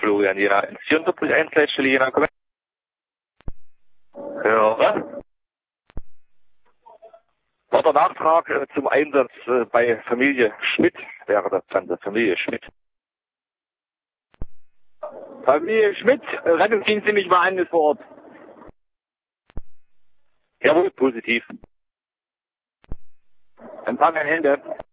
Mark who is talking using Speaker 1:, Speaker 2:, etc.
Speaker 1: Florian Jena 44 Leitstelle Jena, komm. Höre. War der Nachtrag zum Einsatz bei Familie Schmidt, wäre das Ganze, Familie Schmidt.
Speaker 2: Familie Schmidt, Rettungsdienst nämlich mal an, ist vor Ort.
Speaker 1: Jawohl, positiv.
Speaker 2: Empfang ein Hände.